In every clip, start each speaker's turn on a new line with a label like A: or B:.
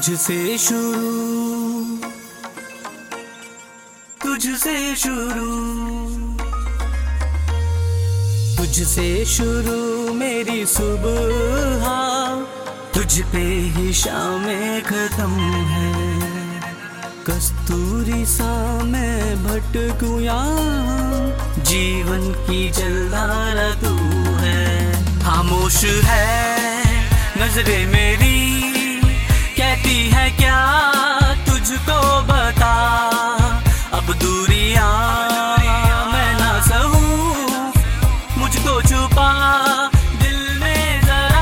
A: तुझसे शुरू, तुझसे शुरू, तुझसे शुरू मेरी सुबह, तुझ पे ही शामें खत्म है। कस्तूरी सा मैं भटकूं यहाँ, जीवन की जलधारा तू है। खामोश है नजरें मेरी, कहती है क्या तुझको बता। अब दूरियां मैं ना सहूं, मुझको छुपा दिल में जरा।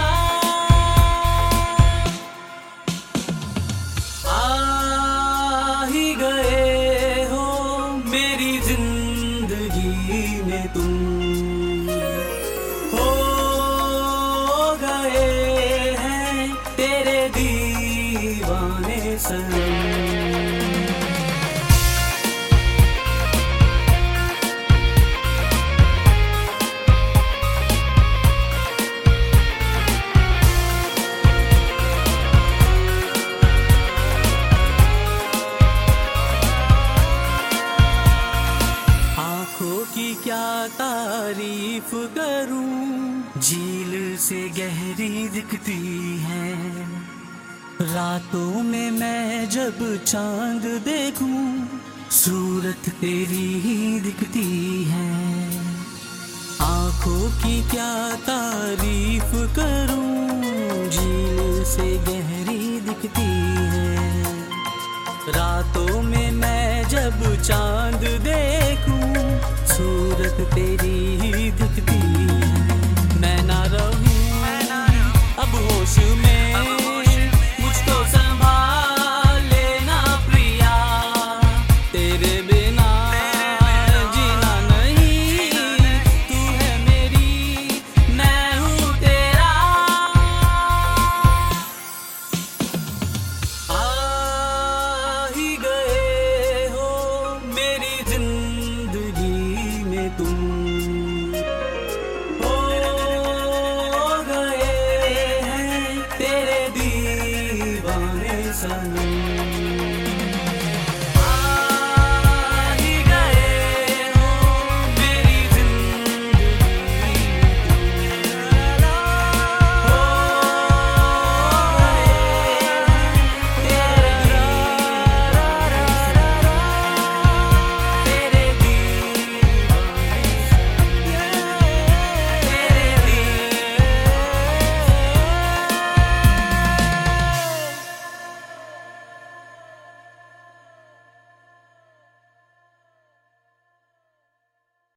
A: आ ही गए हो मेरी जिंदगी में तुम, हो गए हैं तेरे दीवाने सनम। की क्या तारीफ करूं, झील से गहरी दिखती है। रातों में मैं जब चांद देखूं, सूरत तेरी ही दिखती है। आंखों की क्या तारीफ करूं, झील से गहरी दिखती है। रातों में मैं जब चांद देखूं, सूरत तेरी ही